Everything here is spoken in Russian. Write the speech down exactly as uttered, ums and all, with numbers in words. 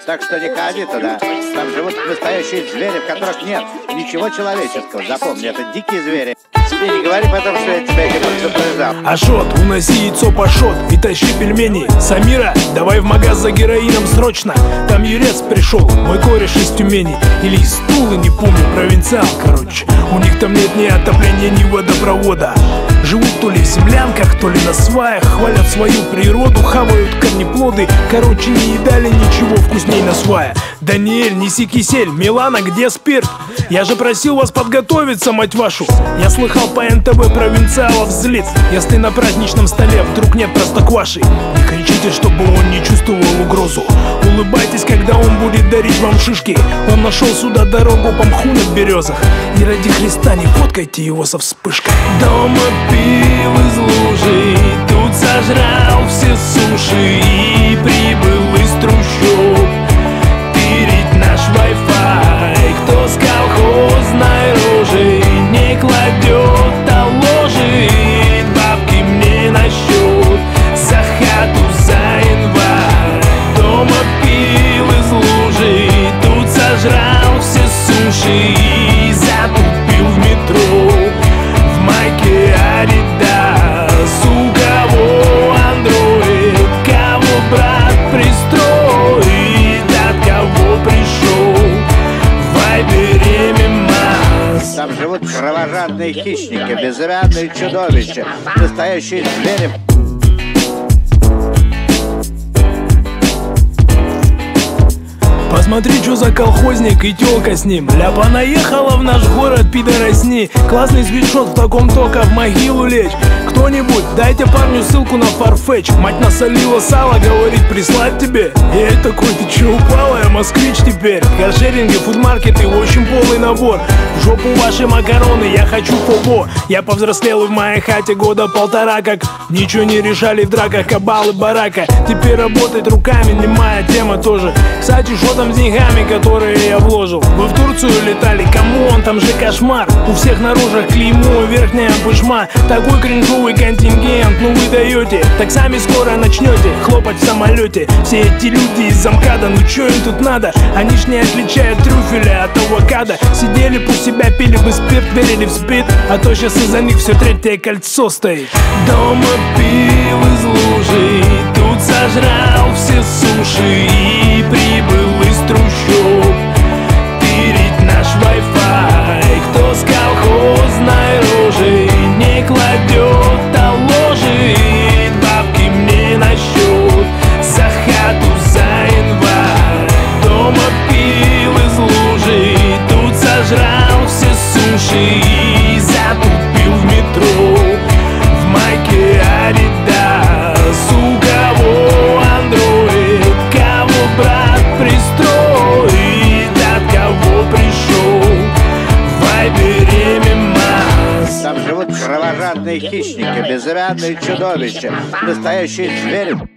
Так что не ходи туда. Там живут настоящие звери, в которых нет ничего человеческого. Запомни, это дикие звери. И не говори потом, что я тебя не предупреждал. Ашот, уноси яйцо пашот и тащи пельмени. Самира, давай в магаз за героином срочно. Там юрец пришел, мой кореш из Тюмени. Или из Тулы, не помню, провинциал, короче. У них там нет ни отопления, ни водопровода. Живут то ли в землянках, то ли на сваях. Хвалят свою природу, хавают корнеплоды. Короче, не едали ничего вкусней на свая. Даниэль, неси кисель, Милана, где спирт? Я же просил вас подготовиться, мать вашу. Я слыхал по эн тэ вэ провинциалов взлет. Если на праздничном столе вдруг нет простокваши, не кричите, чтобы он не чувствовал угрозу. Улыбайтесь, когда он будет дарить вам шишки. Он нашел сюда дорогу по мху на березах. И ради Христа не фоткайте его со вспышкой. Дома пил из лужи, тут сожрал все суши и прибыл из трущоб тырить наш вай-фай. Кто с колхозной рожей не кладет, а ложит бабки мне на счет за хату, за январь. Дома пил из лужи, тут сожрал все суши и затупил в метро в майке Адидас. У кого андроид, кого брат пристроит, от кого пришел в вайбере мемас. Там живут кровожадные хищники, безымянные чудовища, настоящие звери. Посмотри, что за колхозник и тёлка с ним. Ляпа наехала в наш город, пидоросни. Классный свитшот, в таком только в могилу лечь. Кто-нибудь, дайте парню ссылку на Farfetch. Мать насолила сало, говорит, прислать тебе. Я и такой, ты чё упала, я москвич теперь. Каршеринги, фудмаркеты, в общем полный набор. В жопу ваши макароны, я хочу побо. Я повзрослел и в моей хате года полтора, как ничего не решали в драках, кабалы барака. Теперь работать руками не моя тема тоже. Кстати, что там с деньгами, которые я вложил? Вы в Турцию летали, камон, там же кошмар. У всех на рожах клеймо, верхняя пышма. Такой кринжовый контингент, ну вы даете. Так сами скоро начнете хлопать в самолете. Все эти люди из замкада, ну чё им тут надо? Они ж не отличают трюфеля от авокадо. Сидели по себя, пили бы спирт, верили в спид. А то сейчас из-за них все третье кольцо стоит. Дома пил из лужи, тут сожрал все суши и прибыл из трущоб тырить наш вай-фай. Кто с колхозной рожей не кладет, а ложит бабки мне на счет за хату, за январь. Дома пил из лужи, тут сожрал все суши и затупил в метро в майке Адидас. У кого андроид, кого брат пристроит, от кого пришел в вайбере мемас. Там живут кровожадные хищники, безымянные чудовища, настоящие звери.